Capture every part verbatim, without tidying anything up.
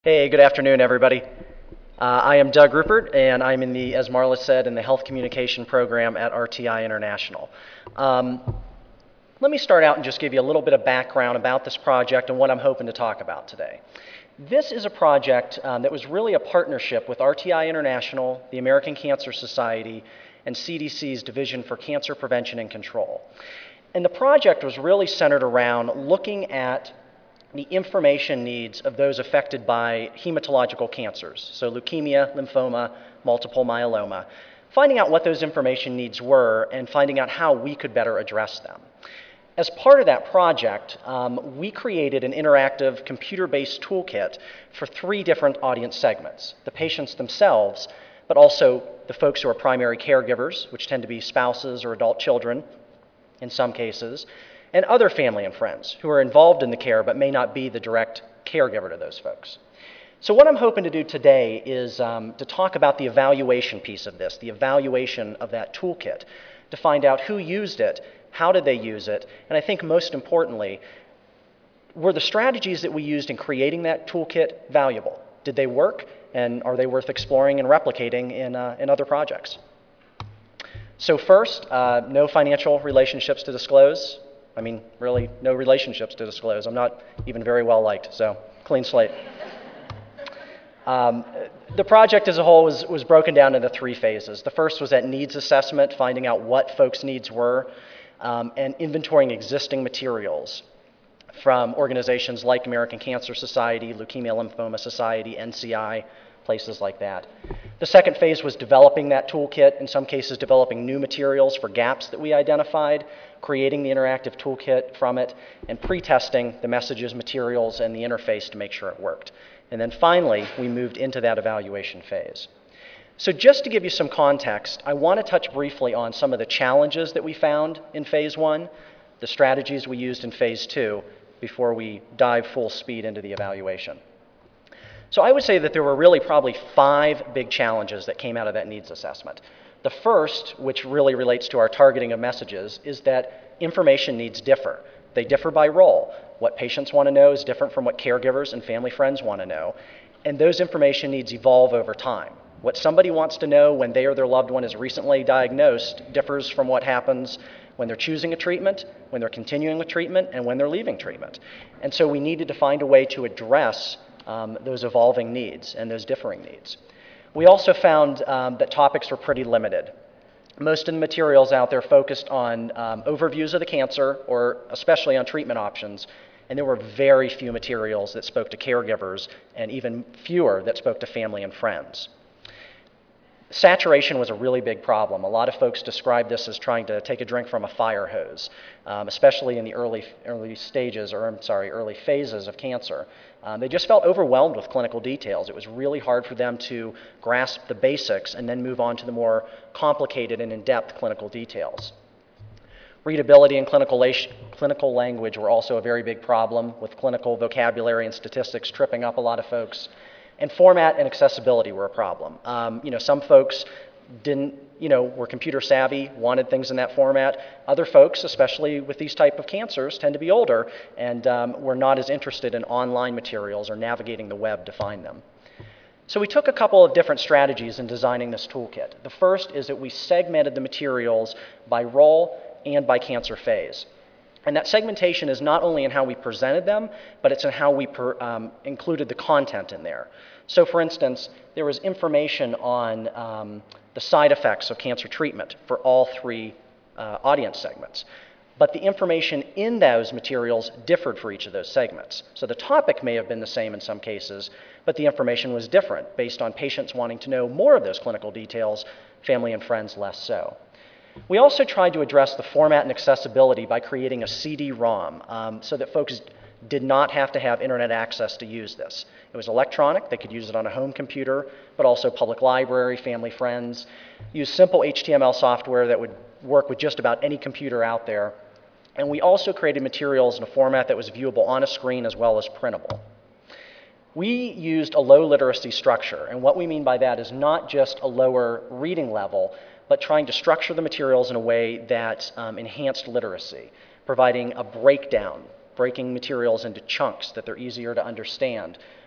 Hey, good afternoon, everybody. Uh, I am Doug Rupert, and I'm in the, as Marla said, in the Health Communication Program at R T I International. Um, let me start out and just give you a little bit of background about this project and what I'm hoping to talk about today. This is a project um, that was really a partnership with R T I International, the American Cancer Society, and C D C's Division for Cancer Prevention and Control. And the project was really centered around looking at the information needs of those affected by hematological cancers, so leukemia, lymphoma, multiple myeloma, finding out what those information needs were and finding out how we could better address them. As part of that project, um, we created an interactive computer-based toolkit for three different audience segments: the patients themselves, but also the folks who are primary caregivers, which tend to be spouses or adult children in some cases, and other family and friends who are involved in the care but may not be the direct caregiver to those folks. So what I'm hoping to do today is um, to talk about the evaluation piece of this, the evaluation of that toolkit, to find out who used it, how did they use it, and I think most importantly, were the strategies that we used in creating that toolkit valuable? Did they work, and are they worth exploring and replicating in, uh, in other projects? So first, uh, no financial relationships to disclose. I mean, really, no relationships to disclose. I'm not even very well liked, so clean slate. Um, the project as a whole was, was broken down into three phases. The first was that needs assessment, finding out what folks' needs were, um, and inventorying existing materials from organizations like American Cancer Society, Leukemia Lymphoma Society, N C I, places like that. The second phase was developing that toolkit, in some cases developing new materials for gaps that we identified, creating the interactive toolkit from it, and pre-testing the messages, materials, and the interface to make sure it worked. And then finally, we moved into that evaluation phase. So just to give you some context, I want to touch briefly on some of the challenges that we found in phase one, the strategies we used in phase two, before we dive full speed into the evaluation. So I would say that there were really probably five big challenges that came out of that needs assessment. The first, which really relates to our targeting of messages, is that information needs differ. They differ by role. What patients want to know is different from what caregivers and family friends want to know, and those information needs evolve over time. What somebody wants to know when they or their loved one is recently diagnosed differs from what happens when they're choosing a treatment, when they're continuing with treatment, and when they're leaving treatment. And so we needed to find a way to address Um, those evolving needs and those differing needs. We also found um, that topics were pretty limited. Most of the materials out there focused on um, overviews of the cancer, or especially on treatment options, and there were very few materials that spoke to caregivers and even fewer that spoke to family and friends. Saturation was a really big problem. A lot of folks describe this as trying to take a drink from a fire hose, um, especially in the early, early stages, or I'm sorry, early phases of cancer. Um, they just felt overwhelmed with clinical details. It was really hard for them to grasp the basics and then move on to the more complicated and in-depth clinical details. Readability and clinical, clinical language were also a very big problem, with clinical vocabulary and statistics tripping up a lot of folks. And format and accessibility were a problem. Um, you know, some folks didn't, you know, were computer savvy, wanted things in that format. Other folks, especially with these type of cancers, tend to be older and um, were not as interested in online materials or navigating the web to find them. So we took a couple of different strategies in designing this toolkit. The first is that we segmented the materials by role and by cancer phase. And that segmentation is not only in how we presented them, but it's in how we per, um, included the content in there. So for instance, there was information on um, the side effects of cancer treatment for all three uh, audience segments. But the information in those materials differed for each of those segments. So the topic may have been the same in some cases, but the information was different based on patients wanting to know more of those clinical details, family and friends less so. We also tried to address the format and accessibility by creating a C D ROM um, so that folks did not have to have internet access to use this. It was electronic. They could use it on a home computer, but also public library, family, friends. Use simple H T M L software that would work with just about any computer out there. And we also created materials in a format that was viewable on a screen as well as printable. We used a low literacy structure, and what we mean by that is not just a lower reading level, but trying to structure the materials in a way that um, enhanced literacy, providing a breakdown, breaking materials into chunks that they're easier to understand,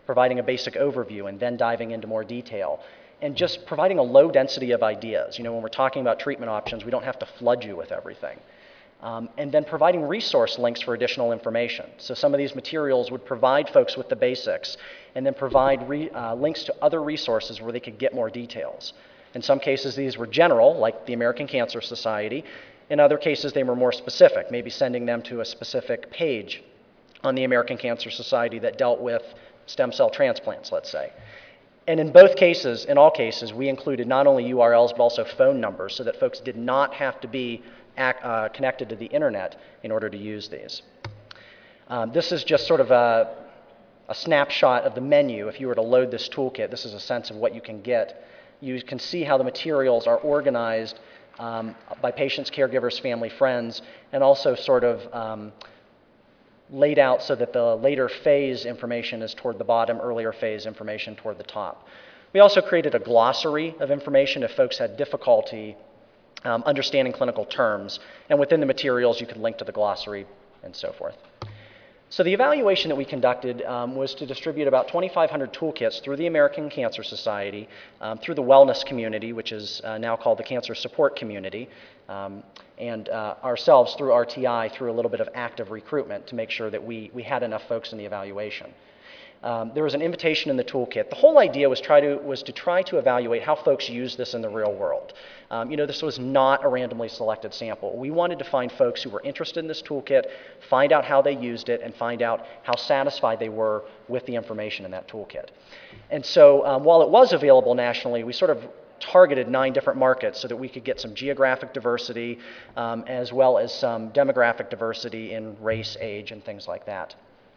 providing a basic overview and then diving into more detail, and just providing a low density of ideas. You know, when we're talking about treatment options, we don't have to flood you with everything. Um, and then providing resource links for additional information. So some of these materials would provide folks with the basics and then provide re, uh, links to other resources where they could get more details. In some cases, these were general, like the American Cancer Society. In other cases, they were more specific, maybe sending them to a specific page on the American Cancer Society that dealt with stem cell transplants, let's say. And in both cases, in all cases, we included not only U R Ls but also phone numbers so that folks did not have to be act, uh, connected to the internet in order to use these. Um, this is just sort of a, a snapshot of the menu. If you were to load this toolkit, this is a sense of what you can get. You can see how the materials are organized um, by patients, caregivers, family, friends, and also sort of um, laid out so that the later phase information is toward the bottom, earlier phase information toward the top. We also created a glossary of information if folks had difficulty um, understanding clinical terms, and within the materials you could link to the glossary and so forth. So the evaluation that we conducted um, was to distribute about twenty-five hundred toolkits through the American Cancer Society, um, through the wellness community, which is uh, now called the Cancer Support Community, um, and uh, ourselves through R T I through a little bit of active recruitment to make sure that we, we had enough folks in the evaluation. Um, there was an invitation in the toolkit. The whole idea was, try to, was to try to evaluate how folks use this in the real world. Um, you know, this was not a randomly selected sample. We wanted to find folks who were interested in this toolkit, find out how they used it, and find out how satisfied they were with the information in that toolkit. And so um, while it was available nationally, we sort of targeted nine different markets so that we could get some geographic diversity um, as well as some demographic diversity in race, age, and things like that.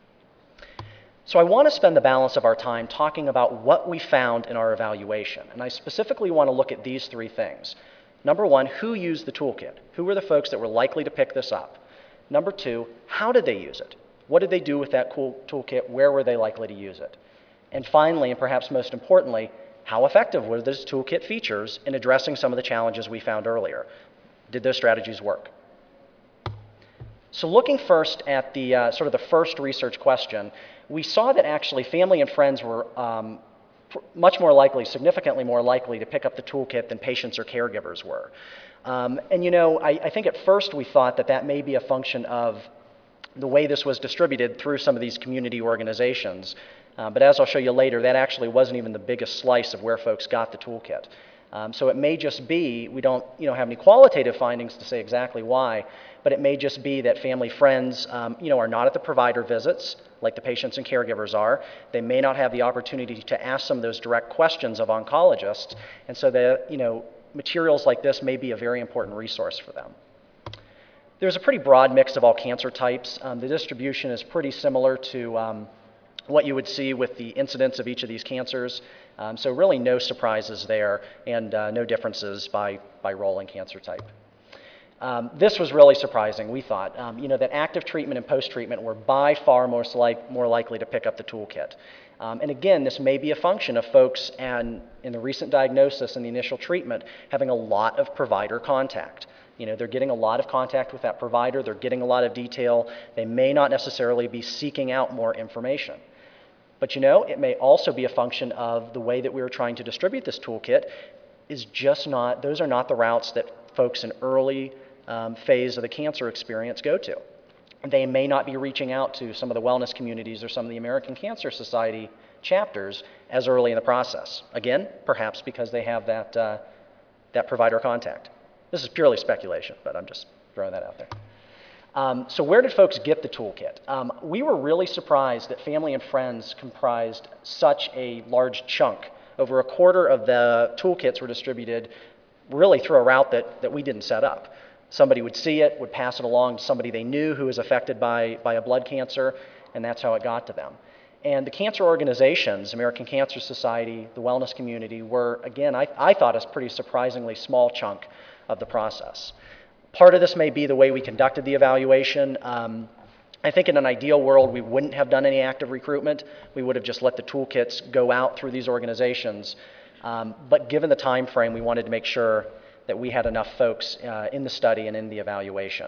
So I want to spend the balance of our time talking about what we found in our evaluation. And I specifically want to look at these three things. Number one, who used the toolkit? Who were the folks that were likely to pick this up? Number two, how did they use it? What did they do with that cool toolkit? Where were they likely to use it? And finally, and perhaps most importantly, how effective were those toolkit features in addressing some of the challenges we found earlier? Did those strategies work? So looking first at the uh, sort of the first research question, we saw that actually family and friends were um, much more likely, significantly more likely to pick up the toolkit than patients or caregivers were. Um, and you know, I, I think at first we thought that that may be a function of the way this was distributed through some of these community organizations. Uh, but as I'll show you later, that actually wasn't even the biggest slice of where folks got the toolkit. Um, so it may just be, we don't you know, have any qualitative findings to say exactly why, but it may just be that family friends um, you know, are not at the provider visits like the patients and caregivers are. They may not have the opportunity to ask some of those direct questions of oncologists, and so the, you know, materials like this may be a very important resource for them. There's a pretty broad mix of all cancer types. Um, the distribution is pretty similar to um, what you would see with the incidence of each of these cancers. Um, so really no surprises there, and uh, no differences by, by role in cancer type. Um, this was really surprising, we thought. Um, you know, that active treatment and post-treatment were by far more, like, more likely to pick up the toolkit. Um, and again, this may be a function of folks and in the recent diagnosis and the initial treatment having a lot of provider contact. You know, they're getting a lot of contact with that provider, they're getting a lot of detail, they may not necessarily be seeking out more information. But you know, it may also be a function of the way that we were trying to distribute this toolkit is just not, those are not the routes that folks in early um, phase of the cancer experience go to. They may not be reaching out to some of the wellness communities or some of the American Cancer Society chapters as early in the process. Again, perhaps because they have that, uh, that provider contact. This is purely speculation, but I'm just throwing that out there. Um, so where did folks get the toolkit? Um, we were really surprised that family and friends comprised such a large chunk. Over a quarter of the toolkits were distributed really through a route that, that we didn't set up. Somebody would see it, would pass it along to somebody they knew who was affected by, by a blood cancer, and that's how it got to them. And the cancer organizations, American Cancer Society, the wellness community, were, again, I, I thought a pretty surprisingly small chunk of the process. Part of this may be the way we conducted the evaluation. Um, I think in an ideal world, we wouldn't have done any active recruitment. We would have just let the toolkits go out through these organizations. Um, but given the time frame, we wanted to make sure that we had enough folks uh, in the study and in the evaluation.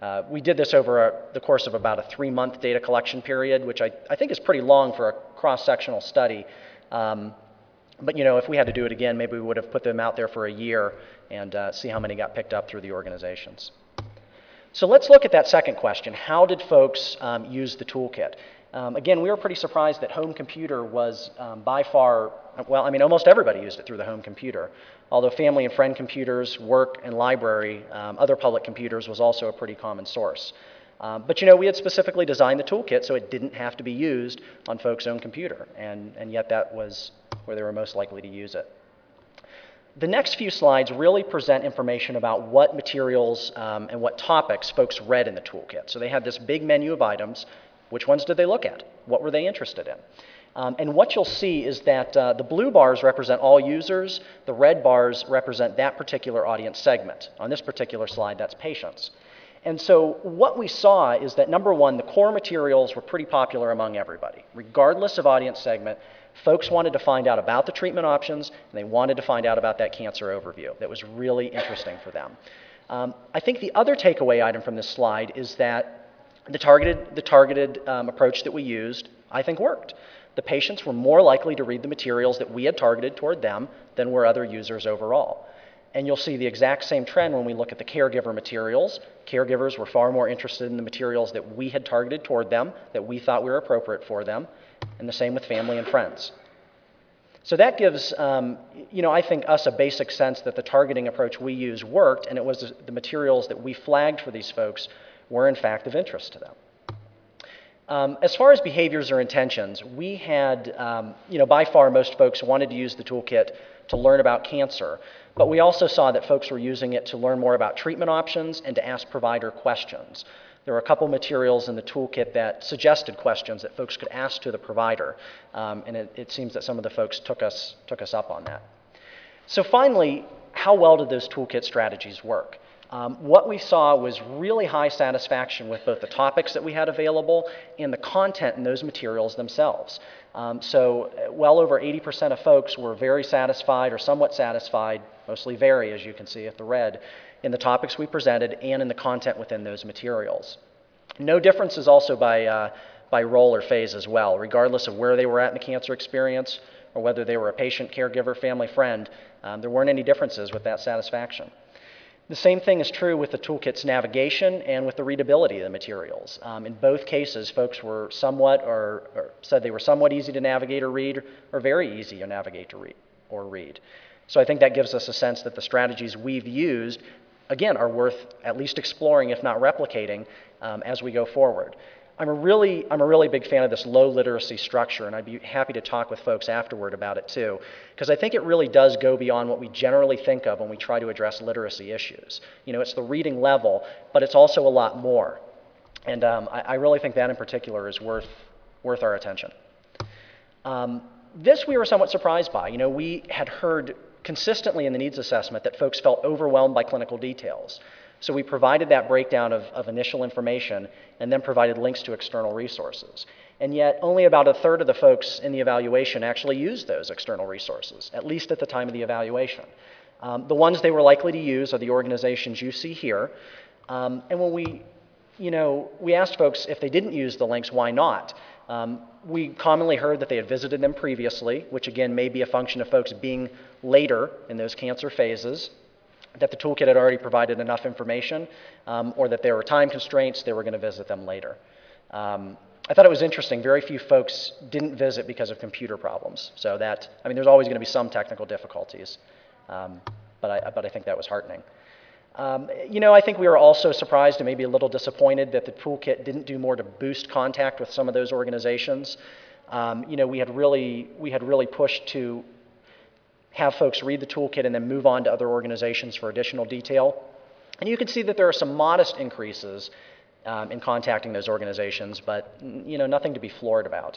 Uh, we did this over a, the course of about a three-month data collection period, which I, I think is pretty long for a cross-sectional study. Um, but you know, if we had to do it again, maybe we would have put them out there for a year and uh, see how many got picked up through the organizations. So let's look at that second question. How did folks um, use the toolkit? Um, again, we were pretty surprised that home computer was um, by far, well, I mean, almost everybody used it through the home computer. Although family and friend computers, work and library, um, other public computers was also a pretty common source. Um, but you know, we had specifically designed the toolkit so it didn't have to be used on folks' own computer, and, and yet that was where they were most likely to use it. The next few slides really present information about what materials um, and what topics folks read in the toolkit. So they had this big menu of items. Which ones did they look at? What were they interested in? Um, and what you'll see is that uh, the blue bars represent all users, the red bars represent that particular audience segment. On this particular slide, that's patients. And so what we saw is that, number one, the core materials were pretty popular among everybody. Regardless of audience segment, folks wanted to find out about the treatment options, and they wanted to find out about that cancer overview. That was really interesting for them. Um, I think the other takeaway item from this slide is that the targeted, the targeted um, approach that we used, I think, worked. The patients were more likely to read the materials that we had targeted toward them than were other users overall. And you'll see the exact same trend when we look at the caregiver materials. Caregivers were far more interested in the materials that we had targeted toward them, that we thought were appropriate for them, and the same with family and friends. So that gives, um, you know, I think us a basic sense that the targeting approach we used worked, and it was the materials that we flagged for these folks were in fact of interest to them. Um, as far as behaviors or intentions, we had, um, you know, by far most folks wanted to use the toolkit to learn about cancer, but we also saw that folks were using it to learn more about treatment options and to ask provider questions. There were a couple materials in the toolkit that suggested questions that folks could ask to the provider, um, and it, it seems that some of the folks took us, took us up on that. So finally, how well did those toolkit strategies work? Um, what we saw was really high satisfaction with both the topics that we had available and the content in those materials themselves. Um, so well over eighty percent of folks were very satisfied or somewhat satisfied, mostly very, as you can see at the red, in the topics we presented and in the content within those materials. No differences also by, uh, by role or phase as well, regardless of where they were at in the cancer experience or whether they were a patient, caregiver, family, friend. Um, there weren't any differences with that satisfaction. The same thing is true with the toolkit's navigation and with the readability of the materials. Um, in both cases, folks were somewhat or, or said they were somewhat easy to navigate or read, or very easy to navigate to read or read. So I think that gives us a sense that the strategies we've used, again, are worth at least exploring, if not replicating, um, as we go forward. I'm a really, I'm a really big fan of this low literacy structure, and I'd be happy to talk with folks afterward about it too, because I think it really does go beyond what we generally think of when we try to address literacy issues. You know, it's the reading level, but it's also a lot more. And um, I, I really think that in particular is worth, worth our attention. Um, this we were somewhat surprised by. You know, we had heard consistently in the needs assessment that folks felt overwhelmed by clinical details. So we provided that breakdown of, of initial information and then provided links to external resources. And yet only about a third of the folks in the evaluation actually used those external resources, at least at the time of the evaluation. Um, the ones they were likely to use are the organizations you see here. Um, and when we, you know, we asked folks if they didn't use the links, why not? Um, we commonly heard that they had visited them previously, which again may be a function of folks being later in those cancer phases, that the toolkit had already provided enough information, um, or that there were time constraints, they were going to visit them later. Um, I thought it was interesting, very few folks didn't visit because of computer problems. So that, I mean, there's always going to be some technical difficulties, um, but, I, but I think that was heartening. Um, you know, I think we were also surprised and maybe a little disappointed that the toolkit didn't do more to boost contact with some of those organizations. Um, you know, we had really, we had really pushed to have folks read the toolkit and then move on to other organizations for additional detail. And you can see that there are some modest increases um, in contacting those organizations, but you know, nothing to be floored about.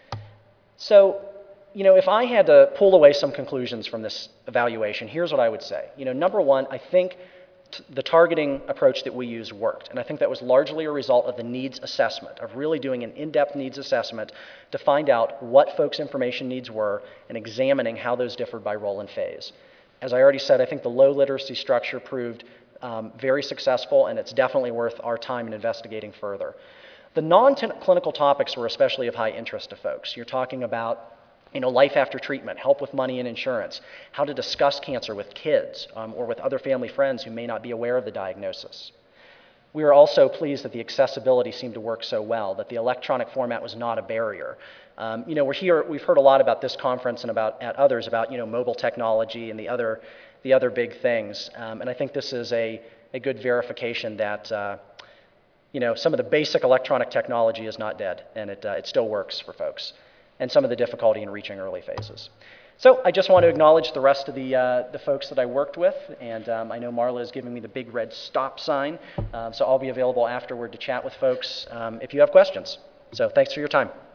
So, you know, if I had to pull away some conclusions from this evaluation, here's what I would say. You know, number one, I think the targeting approach that we used worked, and I think that was largely a result of the needs assessment, of really doing an in-depth needs assessment to find out what folks' information needs were and examining how those differed by role and phase. As I already said, I think the low literacy structure proved um, very successful, and it's definitely worth our time in investigating further. The non-clinical topics were especially of high interest to folks. You're talking about you know, life after treatment, help with money and insurance, how to discuss cancer with kids um, or with other family friends who may not be aware of the diagnosis. We were also pleased that the accessibility seemed to work so well, that the electronic format was not a barrier. Um, you know, we're here, we've heard a lot about this conference and about at others about you know, mobile technology and the other, the other big things. Um, and I think this is a, a good verification that uh, you know, some of the basic electronic technology is not dead, and it, uh, it still works for folks, and some of the difficulty in reaching early phases. So I just want to acknowledge the rest of the, uh, the folks that I worked with, and um, I know Marla is giving me the big red stop sign, um, so I'll be available afterward to chat with folks um, if you have questions. So thanks for your time.